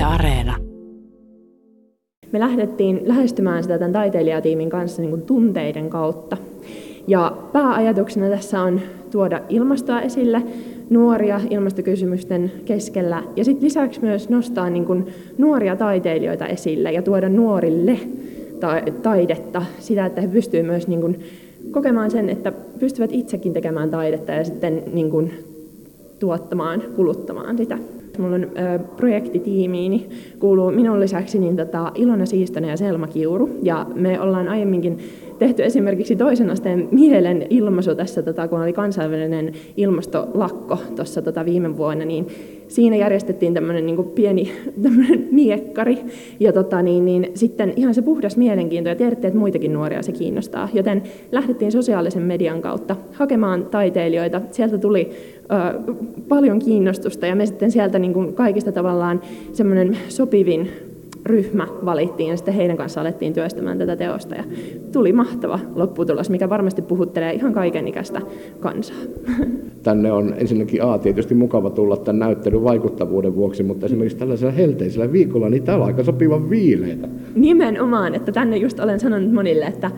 Areena. Me lähdettiin lähestymään sitä tämän taiteilijatiimin kanssa niin kuin tunteiden kautta. Ja pääajatuksena tässä on tuoda ilmastoa esille, nuoria ilmastokysymysten keskellä ja sitten lisäksi myös nostaa niin kuin nuoria taiteilijoita esille ja tuoda nuorille taidetta, sitä, että he pystyvät myös niin kuin kokemaan sen, että pystyvät itsekin tekemään taidetta ja sitten niin kuin tuottamaan, kuluttamaan sitä. Mulla on projektitiimiini, kuuluu minun lisäksi Ilona Siistonen ja Selma Kiuru. Ja me ollaan aiemminkin tehty esimerkiksi toisen asteen mielenilmaisu tässä, kun oli kansainvälinen ilmastolakko tuossa viime vuonna, niin siinä järjestettiin tämmöinen niin kuin pieni miekkari. Ja sitten ihan se puhdas mielenkiinto, ja tiedettiin, että muitakin nuoria se kiinnostaa. Joten lähdettiin sosiaalisen median kautta hakemaan taiteilijoita. Sieltä tuli paljon kiinnostusta, ja me sitten sieltä niin kuin kaikista tavallaan semmoinen sopivin ryhmä valittiin, ja sitten heidän kanssa alettiin työstämään tätä teosta, ja tuli mahtava lopputulos, mikä varmasti puhuttelee ihan kaikenikäistä kansaa. Tänne on ensinnäkin tietysti mukava tulla tämän näyttelyn vaikuttavuuden vuoksi, mutta esimerkiksi tällaisella helteisellä viikolla, niin täällä on aika sopivan viileitä. Nimenomaan, että tänne just olen sanonut monille, että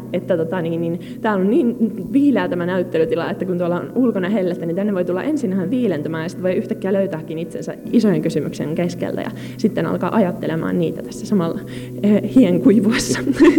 täällä on niin viileä tämä näyttelytila, että kun tuolla on ulkona hellettä, niin tänne voi tulla ensin viilentämään, ja sitten voi yhtäkkiä löytääkin itsensä isojen kysymyksen keskeltä, ja sitten alkaa ajattelemaan niitä tässä samalla hien kuivuessa.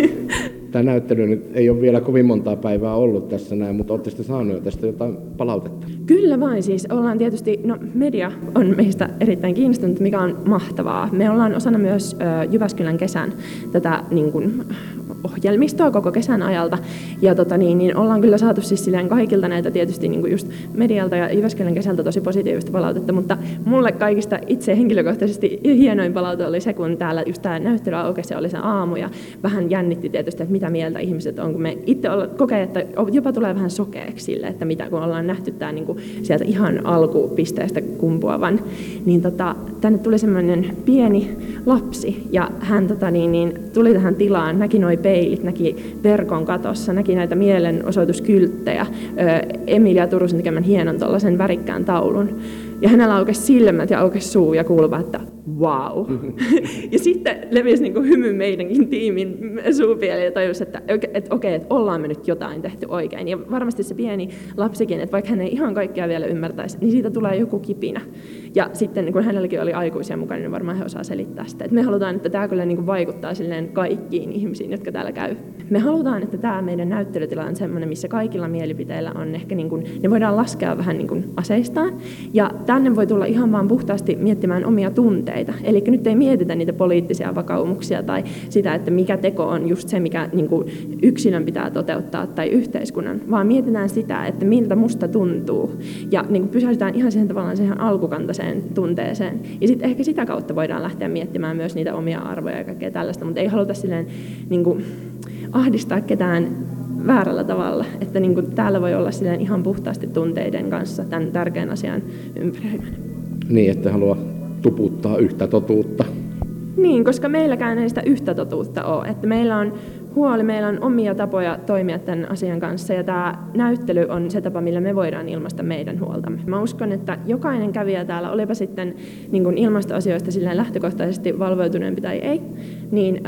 Tämä näyttely nyt ei ole vielä kovin montaa päivää ollut tässä näin, mutta olette sitten saaneet jo tästä jotain palautetta? Kyllä vain, siis ollaan tietysti, media on meistä erittäin kiinnostunut, mikä on mahtavaa. Me ollaan osana myös Jyväskylän kesän tätä niin kuin ohjelmistoa koko kesän ajalta, ja ollaan kyllä saatu siis silleen kaikilta näitä tietysti niin kuin just medialta ja Jyväskylän kesältä tosi positiivista palautetta, mutta mulle kaikista itse henkilökohtaisesti hienoin palaute oli se, kun täällä just tämä näyttely aukesi, oli se aamu, ja vähän jännitti tietysti, että mitä mieltä ihmiset on, kun me itse kokee, että jopa tulee vähän sokeeksi sille, että mitä kun ollaan nähty tämä niin kuin sieltä ihan alkupisteestä kumpuavan, niin tänne tuli semmoinen pieni lapsi, ja hän tuli tähän tilaan, näki noi peilit, näki verkon katossa, näki näitä mielenosoituskylttejä, Emilia Turusen tekemän hienon tuollaisen värikkään taulun, ja hänellä aukesi silmät ja aukesi suu ja kuului, että wow. Ja sitten levisi niin kuin hymy meidänkin tiimin suupieli ja tajusi, että okei, että ollaan me nyt jotain tehty oikein. Ja varmasti se pieni lapsikin, että vaikka hän ei ihan kaikkea vielä ymmärtäisi, niin siitä tulee joku kipinä. Ja sitten kun hänelläkin oli aikuisia mukana, niin varmaan he osaa selittää sitä. Että me halutaan, että tämä kyllä niin kuin vaikuttaa silleen kaikkiin ihmisiin, jotka täällä käy. Me halutaan, että tämä meidän näyttelytila on semmoinen, missä kaikilla mielipiteillä on ehkä, niin kuin, ne voidaan laskea vähän niin kuin aseistaan. Ja tänne voi tulla ihan vaan puhtaasti miettimään omia tunteita. Eli nyt ei mietitä niitä poliittisia vakaumuksia tai sitä, että mikä teko on just se, mikä niin kuin yksilön pitää toteuttaa tai yhteiskunnan, vaan mietitään sitä, että miltä musta tuntuu. Ja niin kuin pysähdytään ihan siihen tavallaan siihen alkukantaiseen tunteeseen. Ja sitten ehkä sitä kautta voidaan lähteä miettimään myös niitä omia arvoja ja kaikkea tällaista, mutta ei haluta silleen niin kuin ahdistaa ketään väärällä tavalla, että niin kuin täällä voi olla silleen ihan puhtaasti tunteiden kanssa tämän tärkeän asian ympäröimänä. Niin, että halua tuputtaa yhtä totuutta. Niin, koska meilläkään ei sitä yhtä totuutta ole, että meillä on huoli, meillä on omia tapoja toimia tämän asian kanssa, ja tämä näyttely on se tapa, millä me voidaan ilmaista meidän huoltamme. Mä uskon, että jokainen kävijä täällä, olipa sitten niin kuin ilmastoasioista silleen lähtökohtaisesti valveutuneempi tai ei, niin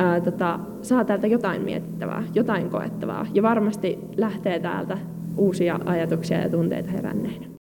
saa täältä jotain mietittävää, jotain koettavaa, ja varmasti lähtee täältä uusia ajatuksia ja tunteita heränneinä.